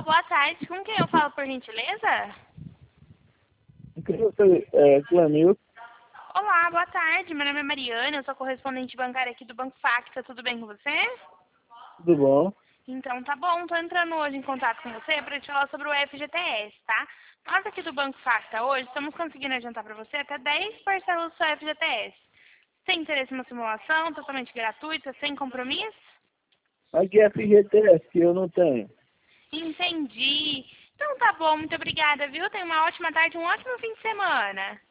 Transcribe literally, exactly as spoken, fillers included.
boa tarde. Com quem eu falo, por gentileza? É, Clamil, Olá, boa tarde. Meu nome é Mariana, eu sou correspondente bancária aqui do Banco Facta. Tudo bem com você? tudo bom? Então tá bom, tô entrando hoje em contato com você para te falar sobre o F G T S, tá? Nós aqui do Banco Facta hoje estamos conseguindo adiantar para você até dez parcelas do seu F G T S. Tem interesse numa simulação totalmente gratuita, sem compromisso? Aqui é F G T S que eu não tenho. Entendi. Então tá bom, muito obrigada, viu? Tenha uma ótima tarde, um ótimo fim de semana.